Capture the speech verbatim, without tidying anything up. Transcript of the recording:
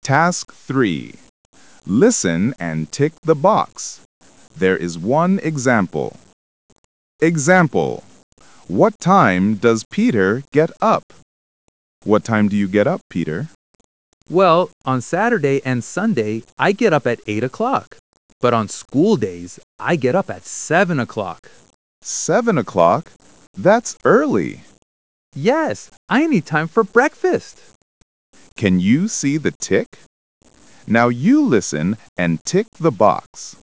Task three. Listen and tick the box. There is one example. Example. What time does Peter get up? What time do you get up, Peter? Well, on Saturday and Sunday, I get up at eight o'clock. But on school days, I get up at seven o'clock. Seven o'clock? That's early. Yes, I need time for breakfast. Can you see the tick? Now you listen and tick the box.